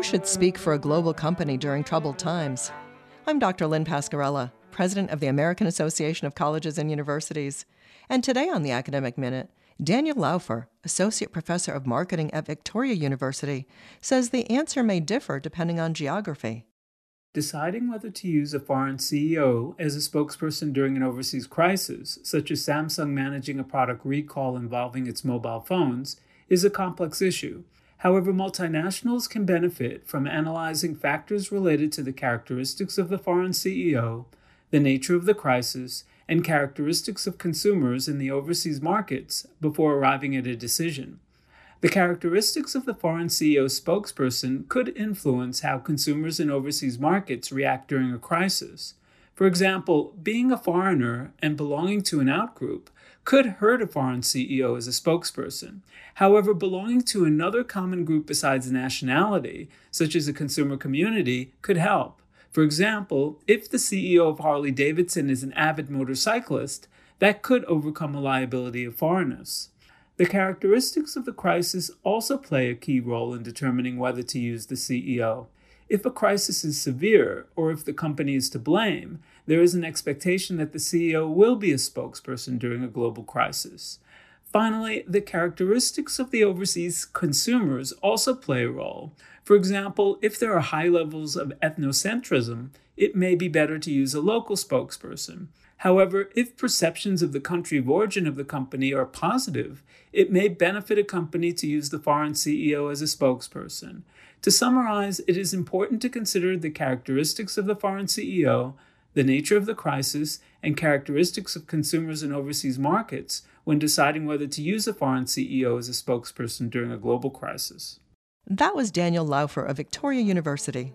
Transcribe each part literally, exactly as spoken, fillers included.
Who should speak for a global company during troubled times? I'm Doctor Lynn Pascarella, President of the American Association of Colleges and Universities. And today on the Academic Minute, Daniel Laufer, Associate Professor of Marketing at Victoria University, says the answer may differ depending on geography. Deciding whether to use a foreign C E O as a spokesperson during an overseas crisis, such as Samsung managing a product recall involving its mobile phones, is a complex issue. However, multinationals can benefit from analyzing factors related to the characteristics of the foreign C E O, the nature of the crisis, and characteristics of consumers in the overseas markets before arriving at a decision. The characteristics of the foreign C E O spokesperson could influence how consumers in overseas markets react during a crisis. For example, being a foreigner and belonging to an outgroup could hurt a foreign C E O as a spokesperson. However, belonging to another common group besides nationality, such as a consumer community, could help. For example, if the C E O of Harley-Davidson is an avid motorcyclist, that could overcome a liability of foreignness. The characteristics of the crisis also play a key role in determining whether to use the C E O. If a crisis is severe, or if the company is to blame, there is an expectation that the C E O will be a spokesperson during a global crisis. Finally, the characteristics of the overseas consumers also play a role. For example, if there are high levels of ethnocentrism, it may be better to use a local spokesperson. However, if perceptions of the country of origin of the company are positive, it may benefit a company to use the foreign C E O as a spokesperson. To summarize, it is important to consider the characteristics of the foreign C E O, the nature of the crisis, and characteristics of consumers in overseas markets when deciding whether to use a foreign C E O as a spokesperson during a global crisis. That was Daniel Laufer of Victoria University.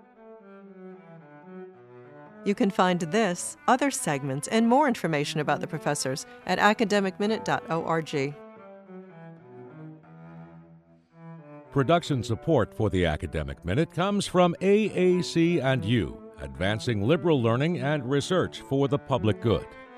You can find this, other segments, and more information about the professors at academic minute dot org. Production support for the Academic Minute comes from A A C and U, advancing liberal learning and research for the public good.